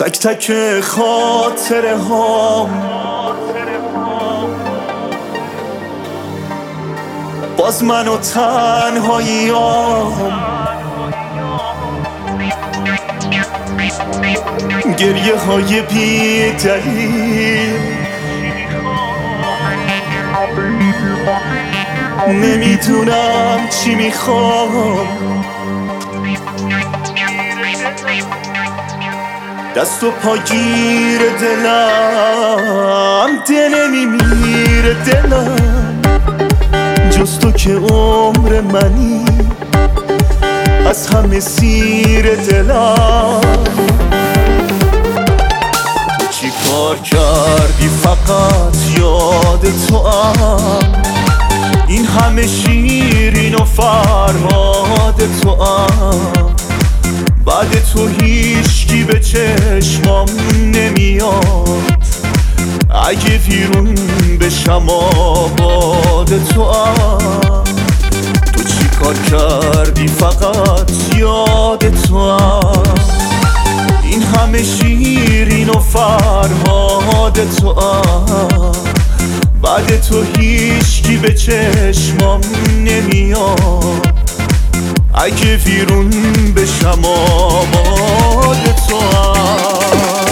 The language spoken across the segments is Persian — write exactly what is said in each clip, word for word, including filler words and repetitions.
تک تک خاطره هام باز من و تنهاییام، گریه های بی دلیل، نمیدونم چی میخوام، دست و پاگیر دلم، دل نمیمیره دلم جز تو که عمر منی، از همه سیر دلم. تو چی کار کردی فقط یاد تو ام، این همه شیرین و فرهاد تو ام، بعد تو هیچکی به چشمام نمیاد، اگه ویرون بشم آباد تو ام. تو چی کار کردی فقط یاد تو ام، این همه شیرین و فرهاد تو ام، بعد تو هیچکی به چشمام نمیاد، اگه ویرون بشم آباد تو ام.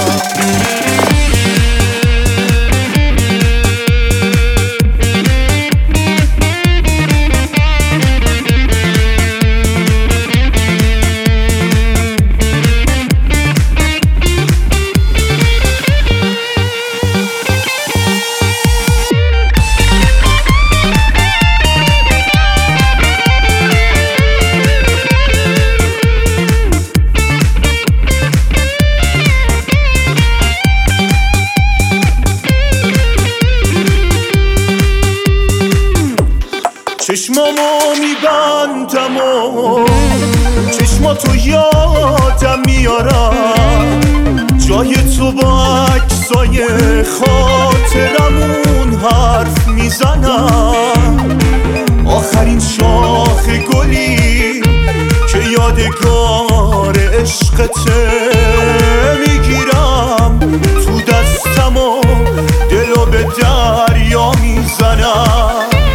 چشمامو میبندم و چشماتو یادم میارم، جای تو با عکسای خاطرمون حرف میزنم، آخرین شاخ گلی که یادگار عشقته میگیرم، تو دستم و دلو به دریا میزنم،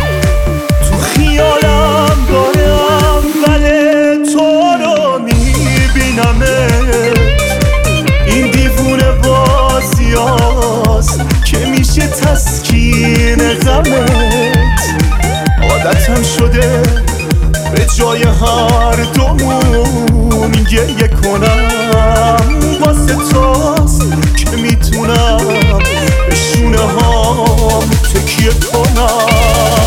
خیالم دارم ولی تو رو میبینمت، این دیوونه بازی هاست که میشه تسکین غمت، عادتم شده به جای هر دومون گریه کنم، واسه تاست که میتونم به شونه هام تکیه کنم.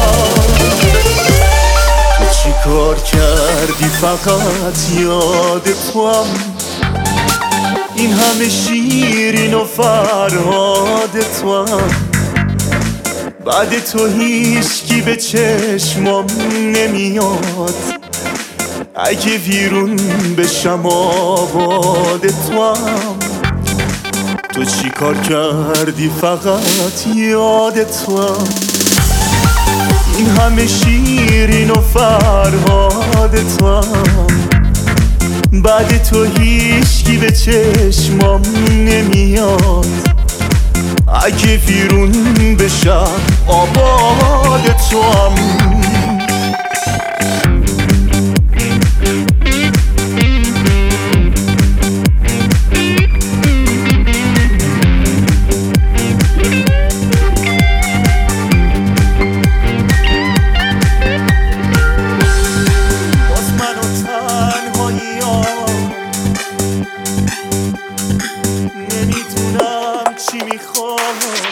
چی کار کردی فقط یاد تو ام، این همه شیرین و فرهاد تو ام، بعد تو هیچکی به چشمام نمیاد، اگه ویرون بشم آباد تو ام. تو چی کار کردی فقط یاد تو ام، این همه شیرین و فرهاد تو ام، بعد تو هیچکی به چشمام نمیاد، اگه ویرون بشم آباد تو ام. نمیدونم چی میخوام.